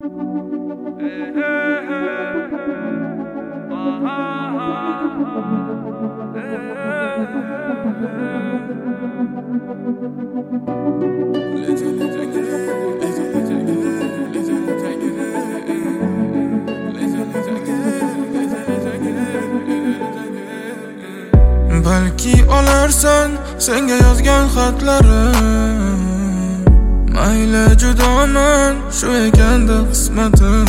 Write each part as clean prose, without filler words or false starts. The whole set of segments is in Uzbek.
Balki olarsan senga yozgan xatlarim, mayli judoman shu ekanda qismatim.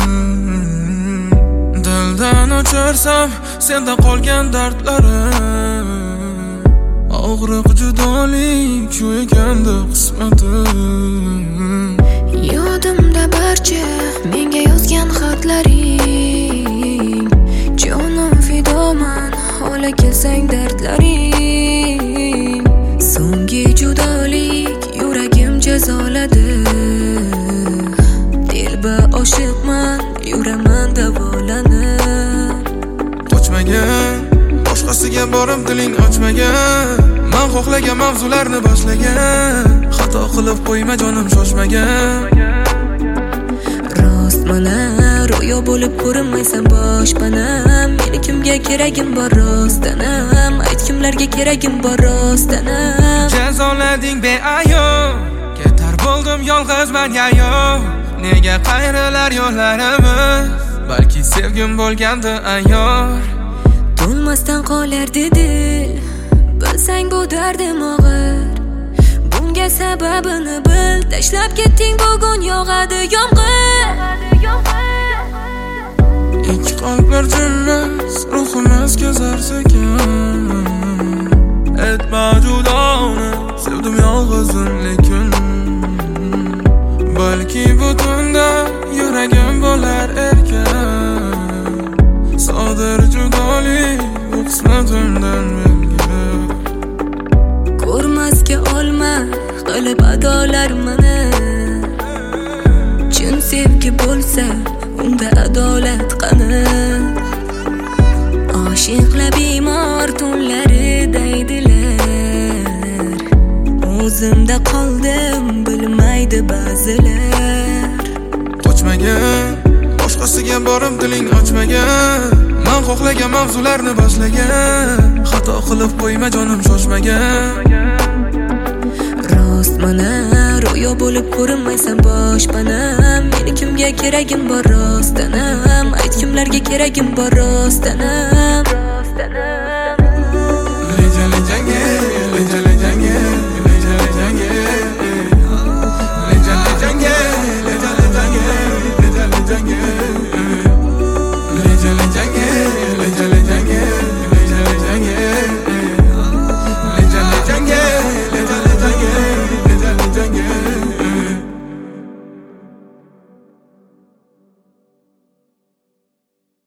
Dildan o'chirsam senda qolgan dardlarim, og'riq judolik shu ekanda qismatim. Yodimda barcha menga yozgan xatlaring, jonim fidoman ola kelsang dardlaring. So'nggi judolik yuragim jazoladi, dilba oshiqman yuraman davolanib. Qochmagan, boshqasiga borib diling ochmagan, men xohlagan mavzularni boshlagan. Xato qilib qo'yma jonim shoshmagan. Rostmana ro'yo bo'lib ko'rinmaysan boshpanam. Meni kimga keragim bor rostdanam, ayt kimlarga keragim bor rostdanam. Jazolading beayov, ketar bo'ldim yolg'izman yayov. Nega qayrilar yo'llarimiz, balki sevgim bo'lgandi ayyor. To'lmasdan qolardi dil, bilsang bu dardim og'ir. Bunga sababini bil, tashlab ketding bugun yog'adi yomg'ir. Ikki qalblar jillas, ruhimiz kezar sekin. Etma judoni, sevdim yolg'izim lekin. Balki butunda yuragim bo'lar erkin. Sodir judolik bu qismatimdan menga. Ko'rmasga olma qilib adolar meni. Chin sevgi bo'lsa unda adolat qani. Oshiqlar bemor tunlari deydilar, o'zimda qoldim bilmaydi ba'zilar. Qochmagan, boshqasiga borib diling ochmagan, men xohlagan mavzularni boshlagan. Xato qilib qo'yma jonim shoshmagan. Rostmana ro'yo bo'lib ko'rinmaysan boshpanam. Meni kimga keragim bor rostdanam, ayt kimlarga keragim bor rostdanam.